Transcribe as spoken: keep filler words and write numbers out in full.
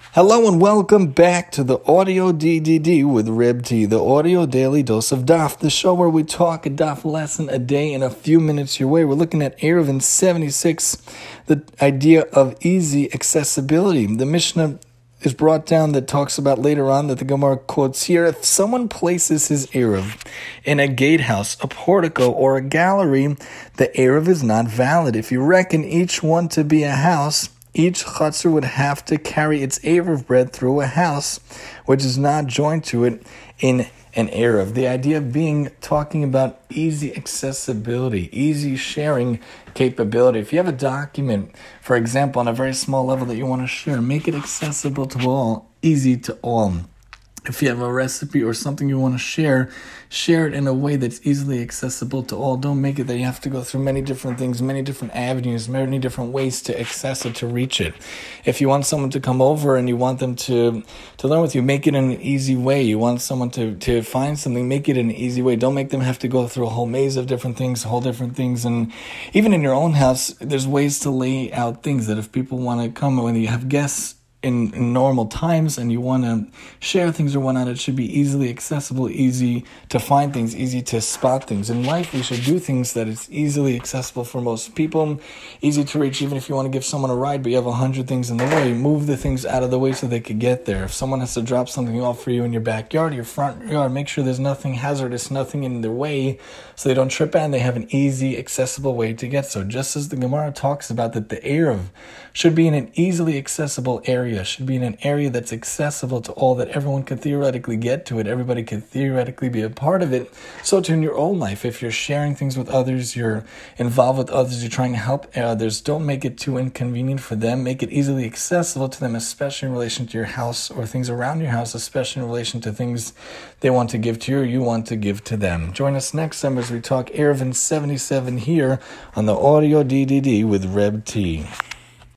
Hello and welcome back to the Audio D D D with Reb T, the audio daily dose of Daf, the show where we talk a Daf lesson a day in a few minutes your way. We're looking at Eruvin seventy-six, the idea of easy accessibility. The Mishnah is brought down that talks about later on that the Gemara quotes here, if someone places his Eruv in a gatehouse, a portico, or a gallery, the Eruv is not valid. If you reckon each one to be a house, each chutzner would have to carry its Eruv bread through a house, which is not joined to it in an Eruv. The idea of being talking about easy accessibility, easy sharing capability. If you have a document, for example, on a very small level that you want to share, make it accessible to all, easy to all. If you have a recipe or something you want to share, share it in a way that's easily accessible to all. Don't make it that you have to go through many different things, many different avenues, many different ways to access it, to reach it. If you want someone to come over and you want them to, to learn with you, make it in an easy way. You want someone to, to find something, make it in an easy way. Don't make them have to go through a whole maze of different things, whole different things. And even in your own house, there's ways to lay out things that if people want to come, when you have guests, In, in normal times and you want to share things or whatnot, it should be easily accessible, easy to find things, easy to spot things. In life, we should do things that it's easily accessible for most people, easy to reach. Even if you want to give someone a ride, but you have a hundred things in the way, move the things out of the way so they could get there. If someone has to drop something off for you in your backyard, your front yard, make sure there's nothing hazardous, nothing in their way, so they don't trip out and they have an easy, accessible way to get. So just as the Gemara talks about that the Eruv should be in an easily accessible area, should be in an area that's accessible to all, that everyone could theoretically get to it, everybody could theoretically be a part of it. So too in your own life, if you're sharing things with others, you're involved with others, you're trying to help others, don't make it too inconvenient for them. Make it easily accessible to them, especially in relation to your house or things around your house, especially in relation to things they want to give to you or you want to give to them. Join us next time as we talk Eruvin seventy-seven here on the Audio D D D with Reb T.